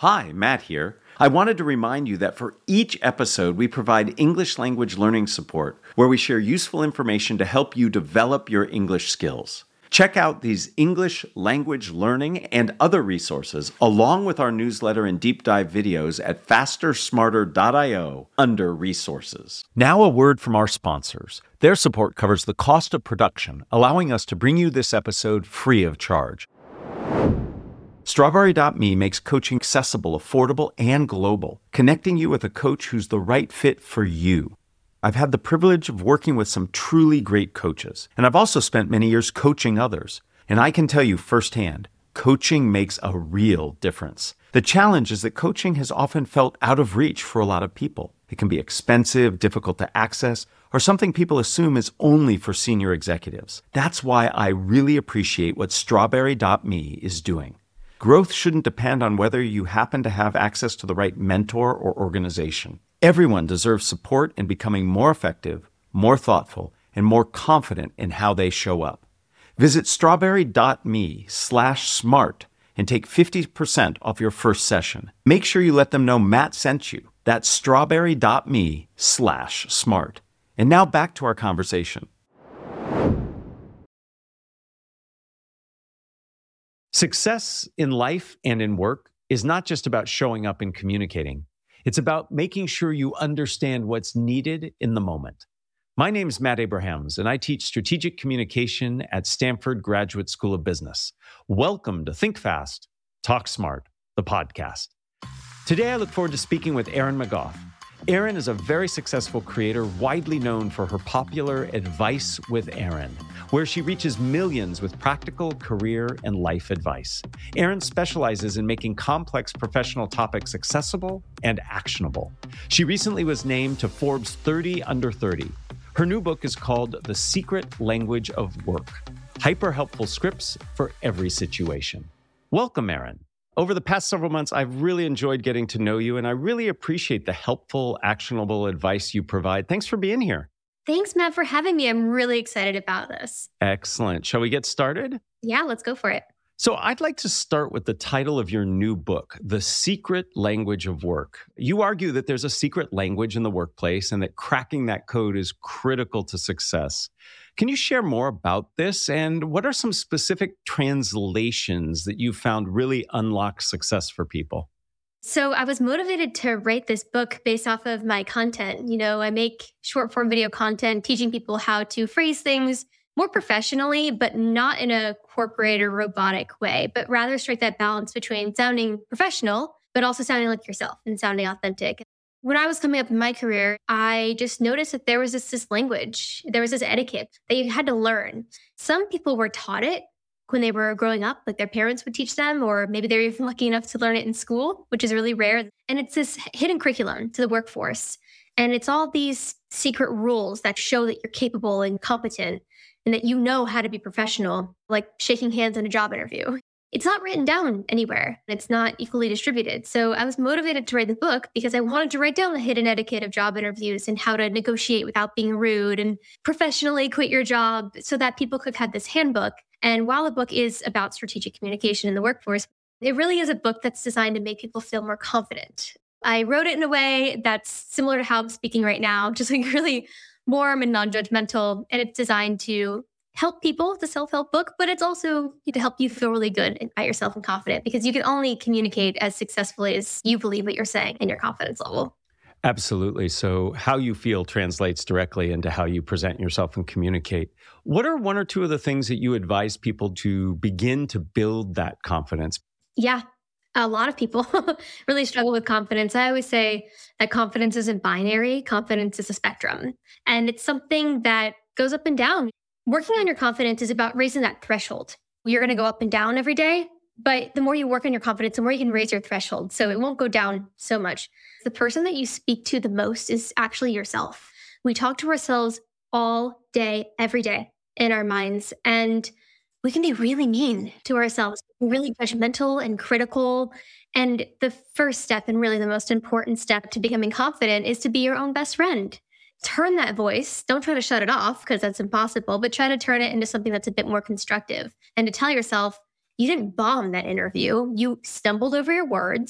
Hi, Matt here. I wanted to remind you that for each episode, we provide English language learning support where we share useful information to help you develop your English skills. Check out these English language learning and other resources along with our newsletter and deep dive videos at fastersmarter.io under resources. Now a word from our sponsors. Their support covers the cost of production, allowing us to bring you this episode free of charge. Strawberry.me makes coaching accessible, affordable, and global, connecting you with a coach who's the right fit for you. I've had the privilege of working with some truly great coaches, and I've also spent many years coaching others. And I can tell you firsthand, coaching makes a real difference. The challenge is that coaching has often felt out of reach for a lot of people. It can be expensive, difficult to access, or something people assume is only for senior executives. That's why I really appreciate what Strawberry.me is doing. Growth shouldn't depend on whether you happen to have access to the right mentor or organization. Everyone deserves support in becoming more effective, more thoughtful, and more confident in how they show up. Visit strawberry.me/smart and take 50% off your first session. Make sure you let them know Matt sent you. That's strawberry.me/smart. And now back to our conversation. Success in life and in work is not just about showing up and communicating. It's about making sure you understand what's needed in the moment. My name is Matt Abrahams, and I teach strategic communication at Stanford Graduate School of Business. Welcome to Think Fast, Talk Smart, the podcast. Today, I look forward to speaking with Erin McGough. Erin is a very successful creator, widely known for her popular Advice with Erin, where she reaches millions with practical career and life advice. Erin specializes in making complex professional topics accessible and actionable. She recently was named to Forbes 30 Under 30. Her new book is called The Secret Language of Work: Hyper-Helpful Scripts for Every Situation. Welcome, Erin. Over the past several months, I've really enjoyed getting to know you, and I really appreciate the helpful, actionable advice you provide. Thanks for being here. Thanks, Matt, for having me. I'm really excited about this. Excellent. Shall we get started? Yeah, let's go for it. So I'd like to start with the title of your new book, The Secret Language of Work. You argue that there's a secret language in the workplace and that cracking that code is critical to success. Can you share more about this? And what are some specific translations that you found really unlock success for people? So I was motivated to write this book based off of my content. I make short form video content, teaching people how to phrase things more professionally, but not in a corporate or robotic way, but rather strike that balance between sounding professional, but also sounding like yourself and sounding authentic. When I was coming up in my career, I just noticed that there was this language, there was this etiquette that you had to learn. Some people were taught it when they were growing up, like their parents would teach them, or maybe they're even lucky enough to learn it in school, which is really rare. And it's this hidden curriculum to the workforce. And it's all these secret rules that show that you're capable and competent and that you know how to be professional, like shaking hands in a job interview. It's not written down anywhere. It's not equally distributed. So I was motivated to write the book because I wanted to write down the hidden etiquette of job interviews and how to negotiate without being rude and professionally quit your job so that people could have this handbook. And while the book is about strategic communication in the workforce, it really is a book that's designed to make people feel more confident. I wrote it in a way that's similar to how I'm speaking right now, just like really warm and non-judgmental. And it's designed to help people. It's a self-help book, but it's also to help you feel really good about yourself and confident, because you can only communicate as successfully as you believe what you're saying and your confidence level. Absolutely. So how you feel translates directly into how you present yourself and communicate. What are one or two of the things that you advise people to begin to build that confidence? Yeah, a lot of people really struggle with confidence. I always say that confidence isn't binary. Confidence is a spectrum. And it's something that goes up and down. Working on your confidence is about raising that threshold. You're going to go up and down every day, but the more you work on your confidence, the more you can raise your threshold. So it won't go down so much. The person that you speak to the most is actually yourself. We talk to ourselves all day, every day in our minds, and we can be really mean to ourselves, really judgmental and critical. And the first step, and really the most important step to becoming confident, is to be your own best friend. Turn that voice. Don't try to shut it off because that's impossible, but try to turn it into something that's a bit more constructive. And to tell yourself, you didn't bomb that interview. You stumbled over your words.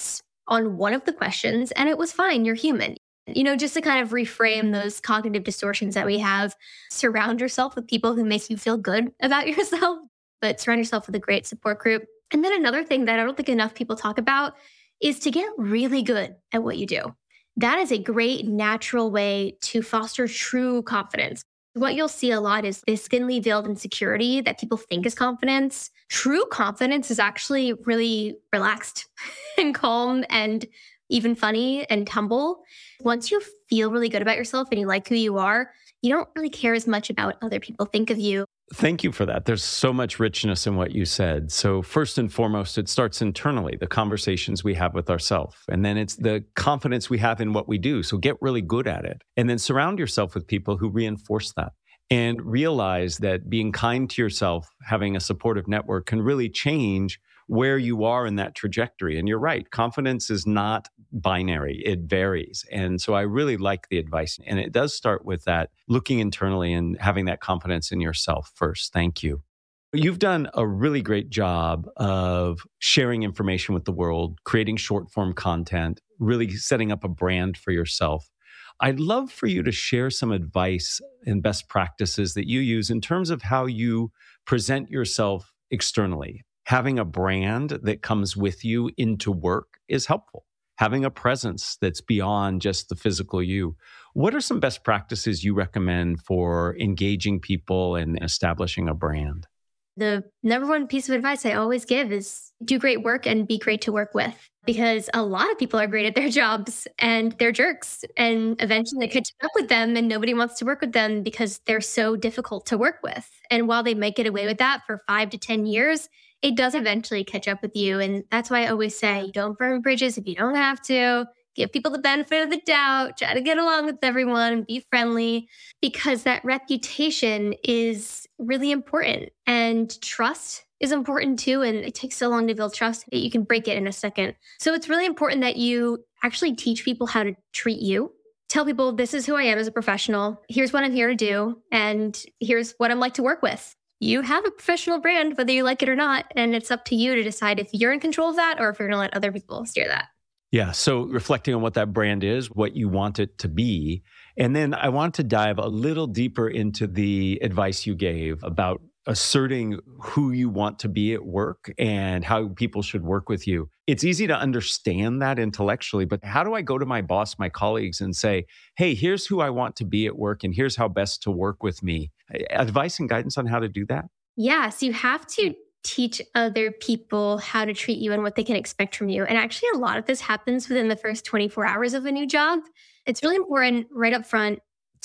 on one of the questions and it was fine. You're human. Just to kind of reframe those cognitive distortions that we have, surround yourself with people who make you feel good about yourself, but surround yourself with a great support group. And then another thing that I don't think enough people talk about is to get really good at what you do. That is a great natural way to foster true confidence. What you'll see a lot is this thinly veiled insecurity that people think is confidence. True confidence is actually really relaxed and calm and even funny and humble. Once you feel really good about yourself and you like who you are, you don't really care as much about what other people think of you. Thank you for that. There's so much richness in what you said. So first and foremost, it starts internally, the conversations we have with ourselves. And then it's the confidence we have in what we do. So get really good at it. And then surround yourself with people who reinforce that. And realize that being kind to yourself, having a supportive network can really change where you are in that trajectory. And you're right, confidence is not binary, it varies. And so I really like the advice. And it does start with that, looking internally and having that confidence in yourself first. Thank you. You've done a really great job of sharing information with the world, creating short form content, really setting up a brand for yourself. I'd love for you to share some advice and best practices that you use in terms of how you present yourself externally. Having a brand that comes with you into work is helpful. Having a presence that's beyond just the physical you. What are some best practices you recommend for engaging people and establishing a brand? The number one piece of advice I always give is do great work and be great to work with, because a lot of people are great at their jobs and they're jerks, and eventually they catch up with them and nobody wants to work with them because they're so difficult to work with. And while they might get away with that for 5 to 10 years, it does eventually catch up with you. And that's why I always say, don't burn bridges if you don't have to. Give people the benefit of the doubt, try to get along with everyone and be friendly, because that reputation is really important. And trust is important too. And it takes so long to build trust that you can break it in a second. So it's really important that you actually teach people how to treat you. Tell people, this is who I am as a professional. Here's what I'm here to do. And here's what I'm like to work with. You have a professional brand, whether you like it or not. And it's up to you to decide if you're in control of that or if you're going to let other people steer that. Yeah. So reflecting on what that brand is, what you want it to be. And then I want to dive a little deeper into the advice you gave about asserting who you want to be at work and how people should work with you. It's easy to understand that intellectually, but how do I go to my boss, my colleagues, and say, hey, here's who I want to be at work and here's how best to work with me? Advice and guidance on how to do that? Yes, you have to teach other people how to treat you and what they can expect from you. And actually, a lot of this happens within the first 24 hours of a new job. It's really important right up front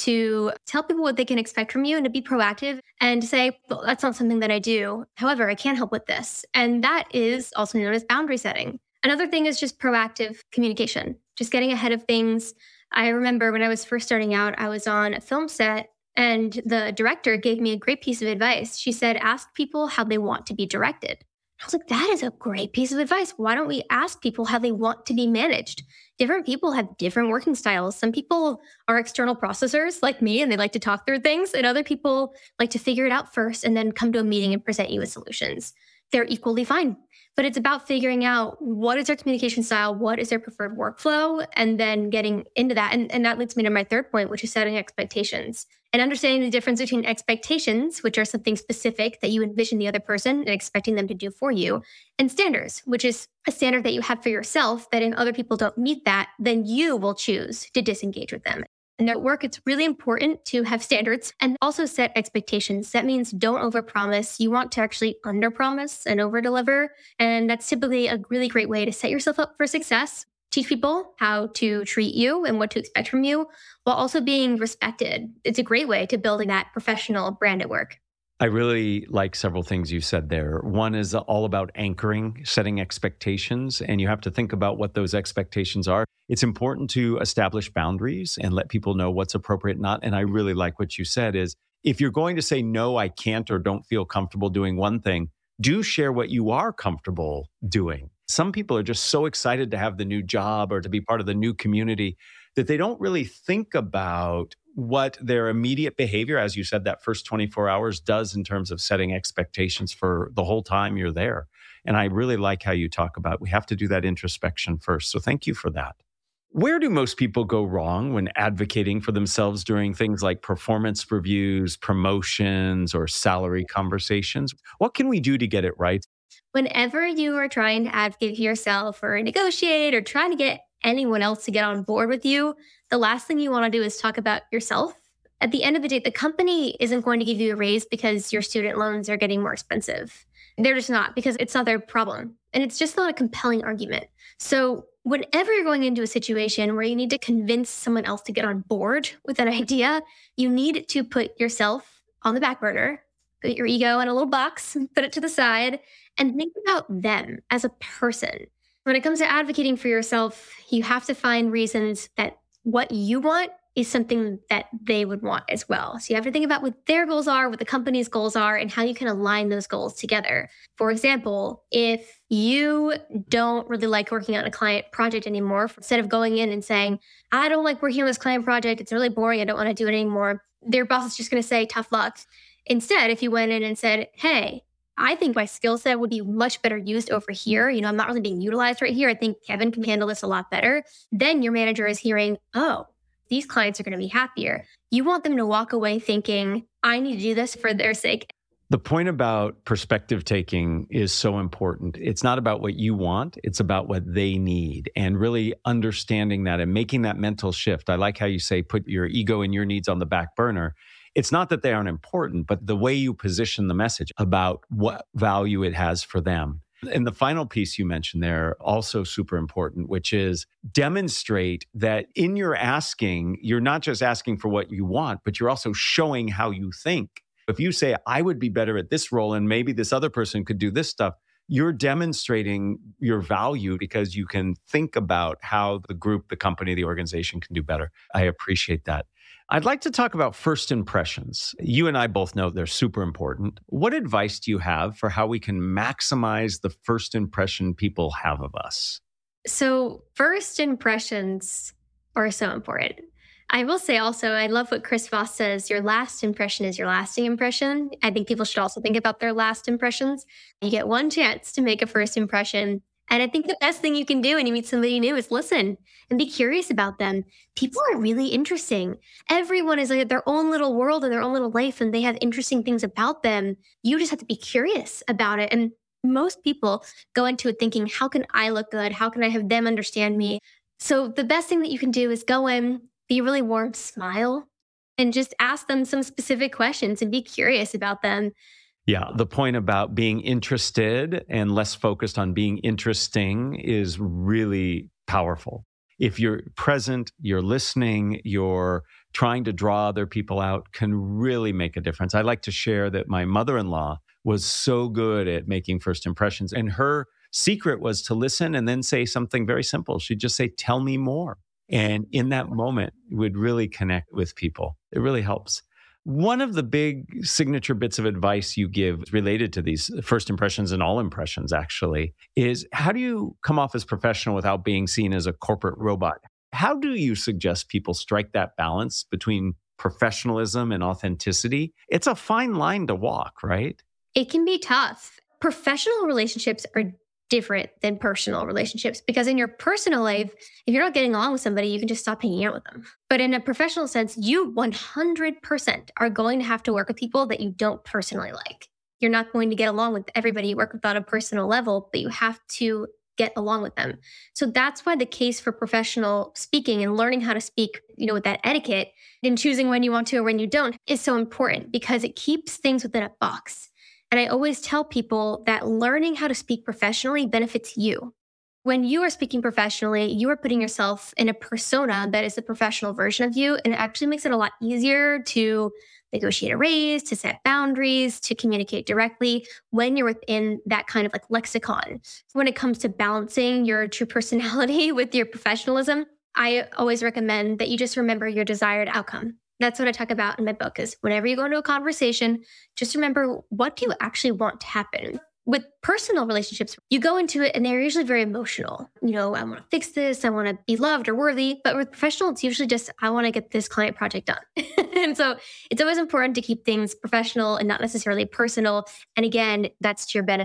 to tell people what they can expect from you and to be proactive and to say, well, that's not something that I do. However, I can't help with this. And that is also known as boundary setting. Another thing is just proactive communication, just getting ahead of things. I remember when I was first starting out, I was on a film set and the director gave me a great piece of advice. She said, ask people how they want to be directed. I was like, that is a great piece of advice. Why don't we ask people how they want to be managed? Different people have different working styles. Some people are external processors like me, and they like to talk through things. And other people like to figure it out first and then come to a meeting and present you with solutions. They're equally fine. But it's about figuring out what is their communication style, what is their preferred workflow, and then getting into that. And that leads me to my third point, which is setting expectations. And understanding the difference between expectations, which are something specific that you envision the other person and expecting them to do for you, and standards, which is a standard that you have for yourself that if other people don't meet that, then you will choose to disengage with them. In their work, it's really important to have standards and also set expectations. That means don't overpromise. You want to actually underpromise and overdeliver. And that's typically a really great way to set yourself up for success. Teach people how to treat you and what to expect from you while also being respected. It's a great way to building that professional brand at work. I really like several things you said there. One is all about anchoring, setting expectations, and you have to think about what those expectations are. It's important to establish boundaries and let people know what's appropriate and not. And I really like what you said is if you're going to say, no, I can't or don't feel comfortable doing one thing, do share what you are comfortable doing. Some people are just so excited to have the new job or to be part of the new community that they don't really think about what their immediate behavior, as you said, that first 24 hours does in terms of setting expectations for the whole time you're there. And I really like how you talk about we have to do that introspection first. So thank you for that. Where do most people go wrong when advocating for themselves during things like performance reviews, promotions, or salary conversations? What can we do to get it right? Whenever you are trying to advocate for yourself or negotiate or trying to get anyone else to get on board with you, the last thing you want to do is talk about yourself. At the end of the day, the company isn't going to give you a raise because your student loans are getting more expensive. They're just not, because it's not their problem. And it's just not a compelling argument. So whenever you're going into a situation where you need to convince someone else to get on board with an idea, you need to put yourself on the back burner, put your ego in a little box, put it to the side, and think about them as a person. When it comes to advocating for yourself, you have to find reasons that what you want is something that they would want as well. So you have to think about what their goals are, what the company's goals are, and how you can align those goals together. For example, if you don't really like working on a client project anymore, instead of going in and saying, I don't like working on this client project, it's really boring, I don't want to do it anymore, their boss is just going to say, tough luck. Instead, if you went in and said, hey, I think my skill set would be much better used over here. I'm not really being utilized right here. I think Kevin can handle this a lot better. Then your manager is hearing, oh, these clients are going to be happier. You want them to walk away thinking, I need to do this for their sake. The point about perspective taking is so important. It's not about what you want, it's about what they need, and really understanding that and making that mental shift. I like how you say, put your ego and your needs on the back burner. It's not that they aren't important, but the way you position the message about what value it has for them. And the final piece you mentioned there, also super important, which is demonstrate that in your asking, you're not just asking for what you want, but you're also showing how you think. If you say, I would be better at this role and maybe this other person could do this stuff, you're demonstrating your value because you can think about how the group, the company, the organization can do better. I appreciate that. I'd like to talk about first impressions. You and I both know they're super important. What advice do you have for how we can maximize the first impression people have of us? So first impressions are so important. I will say also, I love what Chris Voss says, your last impression is your lasting impression. I think people should also think about their last impressions. You get one chance to make a first impression. And I think the best thing you can do when you meet somebody new is listen and be curious about them. People are really interesting. Everyone is like their own little world and their own little life, and they have interesting things about them. You just have to be curious about it. And most people go into it thinking, how can I look good? How can I have them understand me? So the best thing that you can do is go in, be really warm, smile, and just ask them some specific questions and be curious about them. Yeah, the point about being interested and less focused on being interesting is really powerful. If you're present, you're listening, you're trying to draw other people out, can really make a difference. I like to share that my mother-in-law was so good at making first impressions, and her secret was to listen and then say something very simple. She'd just say, tell me more. And in that moment, it would really connect with people. It really helps. One of the big signature bits of advice you give related to these first impressions and all impressions, actually, is how do you come off as professional without being seen as a corporate robot? How do you suggest people strike that balance between professionalism and authenticity? It's a fine line to walk, right? It can be tough. Professional relationships are different than personal relationships because in your personal life, if you're not getting along with somebody, you can just stop hanging out with them. But in a professional sense, you 100% are going to have to work with people that you don't personally like. You're not going to get along with everybody you work with on a personal level, but you have to get along with them. So that's why the case for professional speaking and learning how to speak, with that etiquette and choosing when you want to or when you don't is so important because it keeps things within a box. And I always tell people that learning how to speak professionally benefits you. When you are speaking professionally, you are putting yourself in a persona that is the professional version of you. And it actually makes it a lot easier to negotiate a raise, to set boundaries, to communicate directly when you're within that kind of like lexicon. When it comes to balancing your true personality with your professionalism, I always recommend that you just remember your desired outcome. That's what I talk about in my book is whenever you go into a conversation, just remember, what do you actually want to happen? With personal relationships, you go into it and they're usually very emotional. I want to fix this. I want to be loved or worthy. But with professional, it's usually just, I want to get this client project done. And so it's always important to keep things professional and not necessarily personal. And again, that's to your benefit.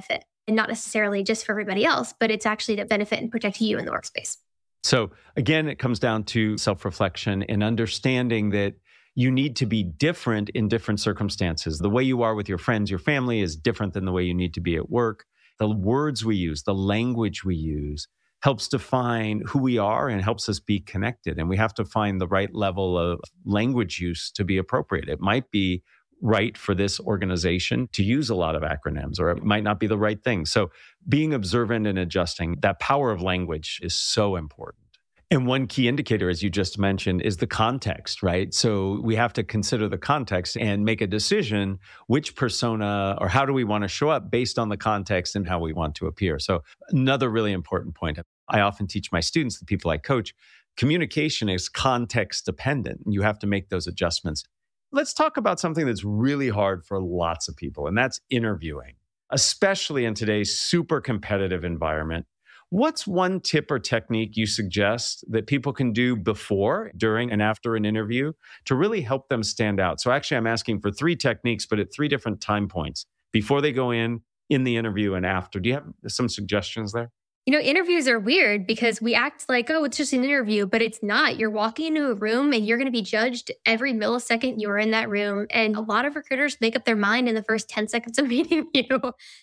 and not necessarily just for everybody else, but it's actually to benefit and protect you in the workspace. So again, it comes down to self-reflection and understanding that you need to be different in different circumstances. The way you are with your friends, your family is different than the way you need to be at work. The words we use, the language we use helps define who we are and helps us be connected. And we have to find the right level of language use to be appropriate. It might be right for this organization to use a lot of acronyms, or it might not be the right thing. So being observant and adjusting, that power of language is so important. And one key indicator, as you just mentioned, is the context, right? So we have to consider the context and make a decision which persona or how do we want to show up based on the context and how we want to appear. So another really important point. I often teach my students, the people I coach, communication is context dependent. And you have to make those adjustments. Let's talk about something that's really hard for lots of people, and that's interviewing, especially in today's super competitive environment. What's one tip or technique you suggest that people can do before, during, and after an interview to really help them stand out? So actually, I'm asking for 3 techniques, but at 3 different time points, before they go in the interview, and after. Do you have some suggestions there? Interviews are weird because we act like, oh, it's just an interview, but it's not. You're walking into a room and you're going to be judged every millisecond you're in that room. And a lot of recruiters make up their mind in the first 10 seconds of meeting you.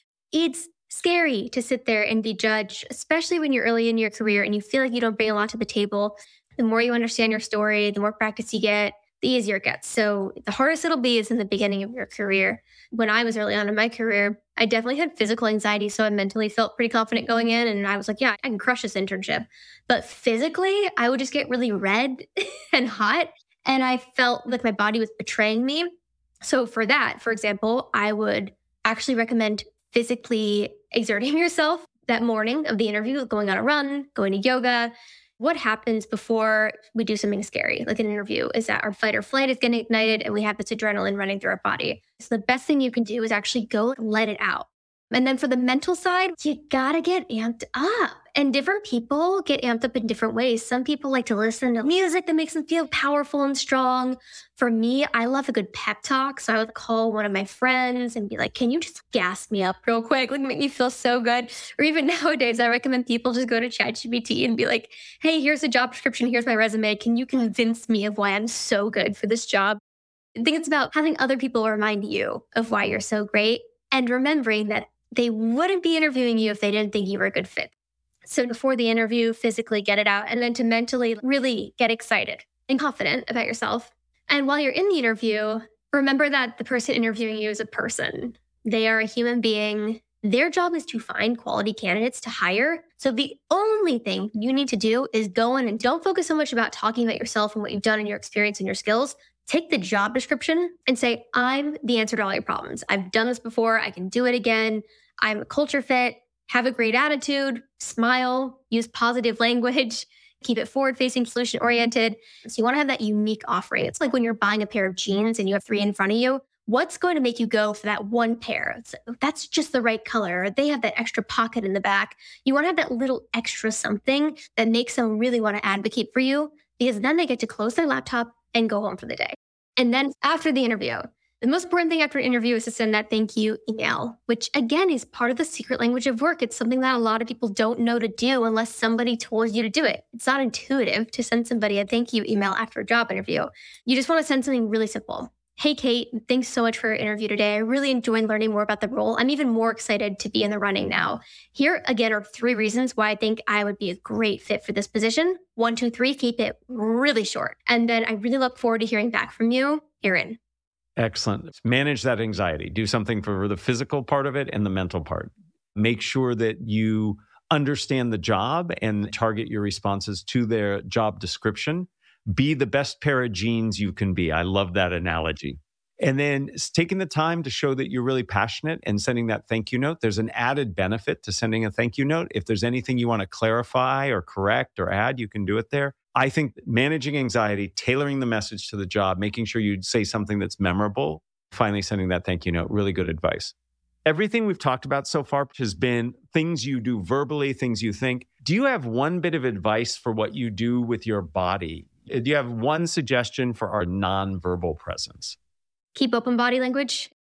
It's scary to sit there and be judged, especially when you're early in your career and you feel like you don't bring a lot to the table. The more you understand your story, the more practice you get, the easier it gets. So the hardest it'll be is in the beginning of your career. When I was early on in my career, I definitely had physical anxiety. So I mentally felt pretty confident going in. And I was like, yeah, I can crush this internship. But physically, I would just get really red and hot. And I felt like my body was betraying me. So for that, for example, I would actually recommend physically exerting yourself that morning of the interview, going on a run, going to yoga. What happens before we do something scary, like an interview, is that our fight or flight is getting ignited and we have this adrenaline running through our body. So the best thing you can do is actually go let it out. And then for the mental side, you gotta get amped up. And different people get amped up in different ways. Some people like to listen to music that makes them feel powerful and strong. For me, I love a good pep talk. So I would call one of my friends and be like, can you just gas me up real quick? Like, make me feel so good. Or even nowadays, I recommend people just go to ChatGPT and be like, hey, here's a job description. Here's my resume. Can you convince me of why I'm so good for this job? I think it's about having other people remind you of why you're so great and remembering that they wouldn't be interviewing you if they didn't think you were a good fit. So before the interview, physically get it out, and then to mentally really get excited and confident about yourself. And while you're in the interview, remember that the person interviewing you is a person. They are a human being. Their job is to find quality candidates to hire. So the only thing you need to do is go in and don't focus so much about talking about yourself and what you've done and your experience and your skills. Take the job description and say, I'm the answer to all your problems. I've done this before. I can do it again. I'm a culture fit, have a great attitude, smile, use positive language, keep it forward-facing, solution-oriented. So you want to have that unique offering. It's like when you're buying a pair of jeans and you have 3 in front of you. What's going to make you go for that one pair? That's just the right color. Or they have that extra pocket in the back. You want to have that little extra something that makes them really want to advocate for you, because then they get to close their laptop and go home for the day. And then after the interview, the most important thing after an interview is to send that thank you email, which again is part of the secret language of work. It's something that a lot of people don't know to do unless somebody told you to do it. It's not intuitive to send somebody a thank you email after a job interview. You just want to send something really simple. Hey, Kate, thanks so much for your interview today. I really enjoyed learning more about the role. I'm even more excited to be in the running now. Here, again, are 3 reasons why I think I would be a great fit for this position. 1, 2, 3, keep it really short. And then I really look forward to hearing back from you, Erin. Excellent. Manage that anxiety. Do something for the physical part of it and the mental part. Make sure that you understand the job and target your responses to their job description. Be the best pair of jeans you can be. I love that analogy. And then taking the time to show that you're really passionate and sending that thank you note. There's an added benefit to sending a thank you note. If there's anything you want to clarify or correct or add, you can do it there. I think managing anxiety, tailoring the message to the job, making sure you say something that's memorable, finally sending that thank you note, really good advice. Everything we've talked about so far has been things you do verbally, things you think. Do you have one bit of advice for what you do with your body? Do you have one suggestion for our nonverbal presence? Keep open body language.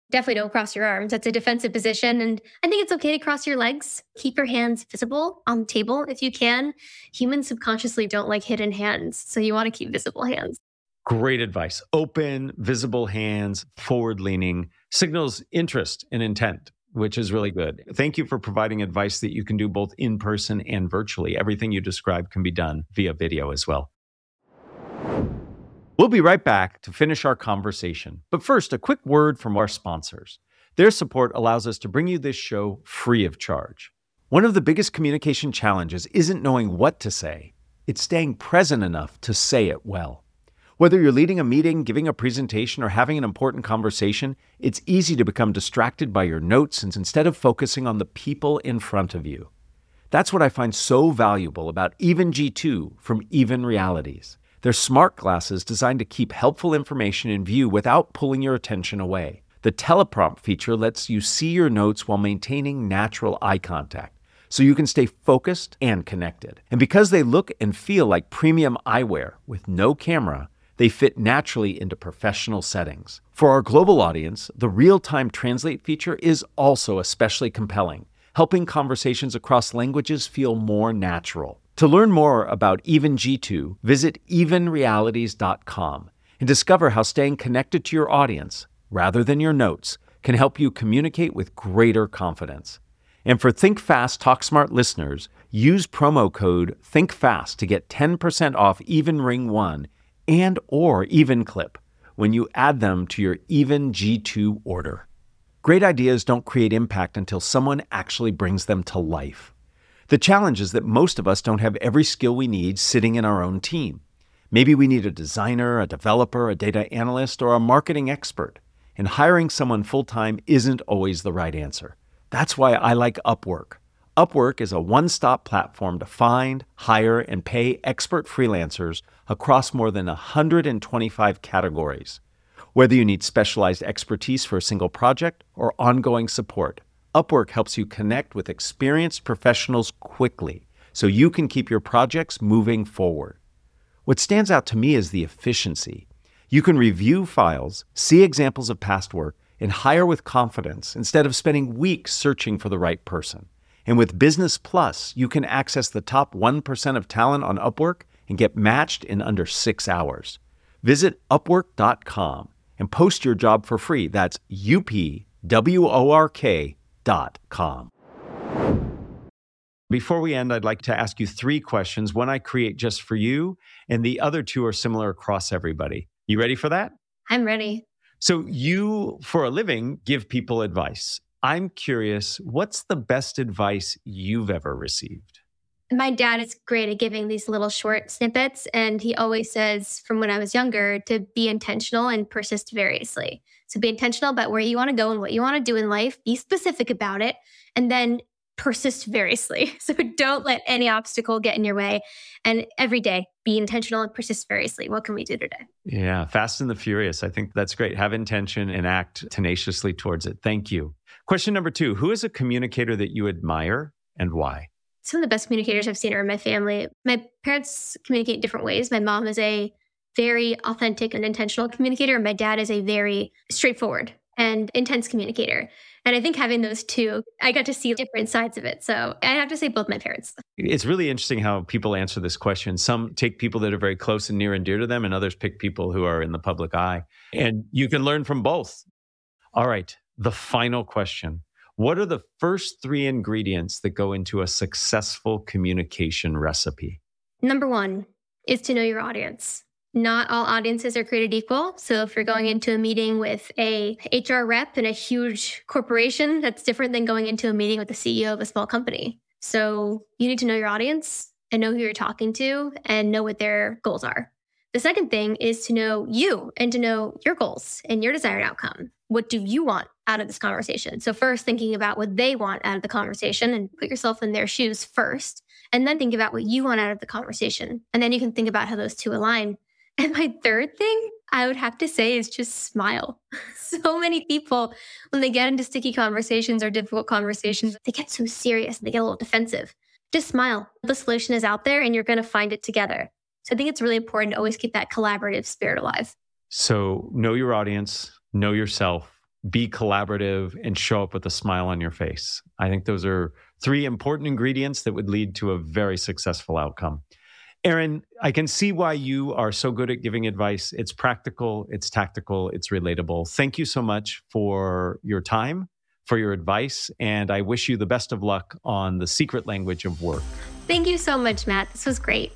Definitely don't cross your arms. That's a defensive position. And I think it's okay to cross your legs. Keep your hands visible on the table if you can. Humans subconsciously don't like hidden hands. So you want to keep visible hands. Great advice. Open, visible hands, forward leaning, signals interest and intent, which is really good. Thank you for providing advice that you can do both in person and virtually. Everything you described can be done via video as well. We'll be right back to finish our conversation. But first, a quick word from our sponsors. Their support allows us to bring you this show free of charge. One of the biggest communication challenges isn't knowing what to say. It's staying present enough to say it well. Whether you're leading a meeting, giving a presentation, or having an important conversation, it's easy to become distracted by your notes instead of focusing on the people in front of you. That's what I find so valuable about Even G2 from Even Realities. They're smart glasses designed to keep helpful information in view without pulling your attention away. The teleprompt feature lets you see your notes while maintaining natural eye contact, so you can stay focused and connected. And because they look and feel like premium eyewear with no camera, they fit naturally into professional settings. For our global audience, the real-time translate feature is also especially compelling, helping conversations across languages feel more natural. To learn more about Even G2, visit evenrealities.com and discover how staying connected to your audience, rather than your notes, can help you communicate with greater confidence. And for Think Fast, Talk Smart listeners, use promo code ThinkFast to get 10% off Even Ring 1 and or Even Clip when you add them to your Even G2 order. Great ideas don't create impact until someone actually brings them to life. The challenge is that most of us don't have every skill we need sitting in our own team. Maybe we need a designer, a developer, a data analyst, or a marketing expert. And hiring someone full-time isn't always the right answer. That's why I like Upwork. Upwork is a one-stop platform to find, hire, and pay expert freelancers across more than 125 categories. Whether you need specialized expertise for a single project or ongoing support, Upwork helps you connect with experienced professionals quickly so you can keep your projects moving forward. What stands out to me is the efficiency. You can review files, see examples of past work, and hire with confidence instead of spending weeks searching for the right person. And with Business Plus, you can access the top 1% of talent on Upwork and get matched in under 6 hours. Visit Upwork.com and post your job for free. That's UPWORK.com. Before we end, I'd like to ask you 3 questions. One I create just for you, and the other 2 are similar across everybody. You ready for that? I'm ready. So you, for a living, give people advice. I'm curious, what's the best advice you've ever received? My dad is great at giving these little short snippets. And he always says from when I was younger to be intentional and persist variously. So be intentional about where you want to go and what you want to do in life. Be specific about it. And then persist variously. So don't let any obstacle get in your way. And every day, be intentional and persist variously. What can we do today? Yeah, Fast and the Furious. I think that's great. Have intention and act tenaciously towards it. Thank you. Question number 2, who is a communicator that you admire and why? Some of the best communicators I've seen are in my family. My parents communicate in different ways. My mom is a very authentic and intentional communicator. And my dad is a very straightforward and intense communicator. And I think having those two, I got to see different sides of it. So I have to say both my parents. It's really interesting how people answer this question. Some take people that are very close and near and dear to them, and others pick people who are in the public eye. And you can learn from both. All right, the final question. What are the first 3 ingredients that go into a successful communication recipe? Number 1 is to know your audience. Not all audiences are created equal. So if you're going into a meeting with a HR rep in a huge corporation, that's different than going into a meeting with the CEO of a small company. So you need to know your audience and know who you're talking to and know what their goals are. The second thing is to know you and to know your goals and your desired outcome. What do you want out of this conversation? So first, thinking about what they want out of the conversation and put yourself in their shoes first, and then think about what you want out of the conversation. And then you can think about how those two align. And my third thing I would have to say is just smile. So many people, when they get into sticky conversations or difficult conversations, they get so serious and they get a little defensive. Just smile. The solution is out there and you're going to find it together. So I think it's really important to always keep that collaborative spirit alive. So know your audience, know yourself, be collaborative, and show up with a smile on your face. I think those are three important ingredients that would lead to a very successful outcome. Erin, I can see why you are so good at giving advice. It's practical, it's tactical, it's relatable. Thank you so much for your time, for your advice, and I wish you the best of luck on the secret language of work. Thank you so much, Matt. This was great.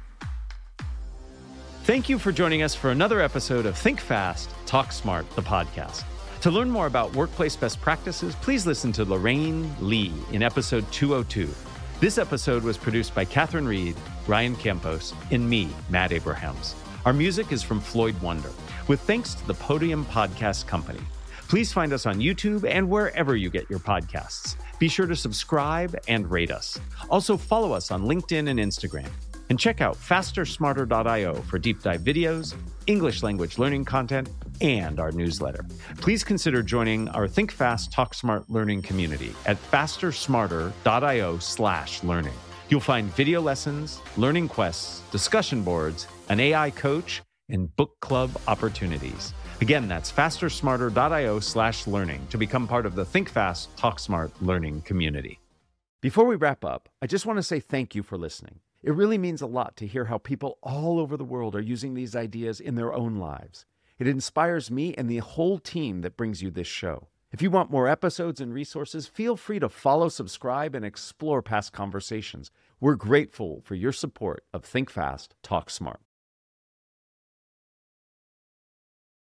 Thank you for joining us for another episode of Think Fast, Talk Smart, the podcast. To learn more about workplace best practices, please listen to Lorraine Lee in episode 202. This episode was produced by Catherine Reed, Ryan Campos, and me, Matt Abrahams. Our music is from Floyd Wonder, with thanks to the Podium Podcast Company. Please find us on YouTube and wherever you get your podcasts. Be sure to subscribe and rate us. Also follow us on LinkedIn and Instagram. And check out fastersmarter.io for deep dive videos, English language learning content, and our newsletter. Please consider joining our Think Fast, Talk Smart learning community at fastersmarter.io/learning. You'll find video lessons, learning quests, discussion boards, an AI coach, and book club opportunities. Again, that's fastersmarter.io/learning to become part of the Think Fast, Talk Smart learning community. Before we wrap up, I just want to say thank you for listening. It really means a lot to hear how people all over the world are using these ideas in their own lives. It inspires me and the whole team that brings you this show. If you want more episodes and resources, feel free to follow, subscribe, and explore past conversations. We're grateful for your support of Think Fast, Talk Smart.